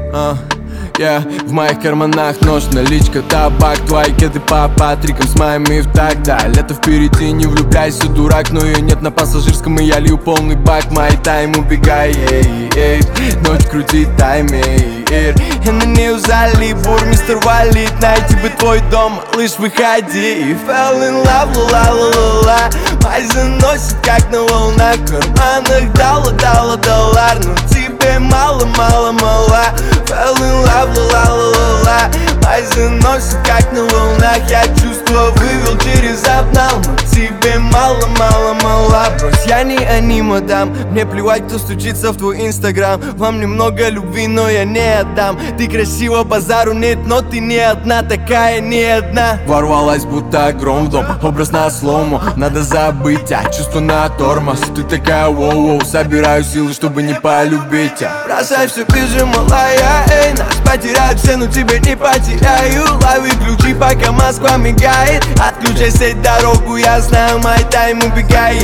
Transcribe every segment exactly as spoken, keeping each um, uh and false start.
uh. Yeah. В моих карманах нож, наличка, табак. Твои кеды по Патрикам с моими в так, да. Лето впереди, не влюбляйся, дурак. Но ее нет на пассажирском, и я лью полный бак. Мой тайм убегай, эй, эй. Ночь крутит таймер. Я на нее залип, бур, мистер Валит. Найти бы твой дом, лишь выходи. И fell in love, ла-ла-ла-ла-ла. Май заносит, как на волнах. В карманах дала, дала доллар. Но тебе мало, мало, мало. Fell in love, ла-ла-ла-ла-ла. Май заносит, как на волнах. Я чувство вывел через обнал. Но тебе мало, мало, мало. Брось, я не аниме, дам. Мне плевать, кто стучится в твой инстаграм. Вам немного любви, но я не отдам. Ты красива, базару нет, но ты не одна, такая не одна. Ворвалась, будто гром в дом, образ на слому. Надо забыть, а чувство на тормоз. Ты такая воу-воу, собираю силы, чтобы не полюбить, а. Бросай все, бежим, малая, эй. Нас потеряют все, но тебя не потеряю. Лови ключи, пока Москва мигает. Отключай сеть, дорогу, я знаю, мой тайм убегает.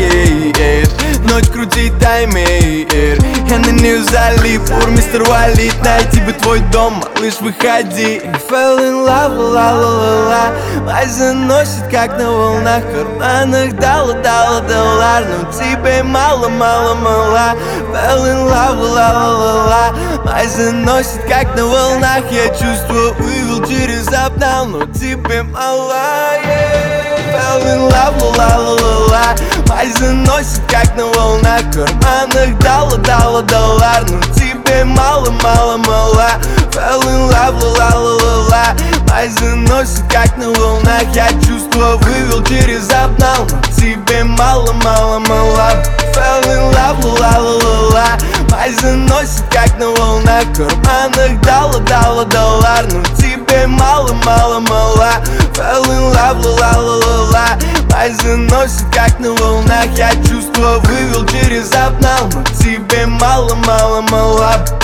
Ночь крутит таймер. Я на нее залип, бур, мистер Валит. Найти бы твой дом, малыш, выходи. И fell in love, ла-ла-ла-ла. Май заносит, как на волнах. В карманах дала, дала доллар. Но тебе мало, мало, мало. Fell in love, ла-ла-ла-ла. Май заносит, как на волнах. Я чувство вывел через обнал. Но тебе мало, yeah. Fell in love, ла-ла-ла-ла. Май заносит, как на волнах. В карманах дала, дала доллар. Но тебе мало, мало, мало. Fell in love, ла-ла-ла-ла. Май заносит, как на волнах. Я чувство вывел через обнал. Но тебе мало, мало, мало. Fell in love, ла-ла-ла-ла. Май заносит, как на волнах. В карманах дала, дала доллар. Но тебе мало, мало, мало. Fell in love, ла-ла-ла-ла. Май заносит, как на волнах. Я чувство вывел через обнал. Но тебе мало, мало, мало.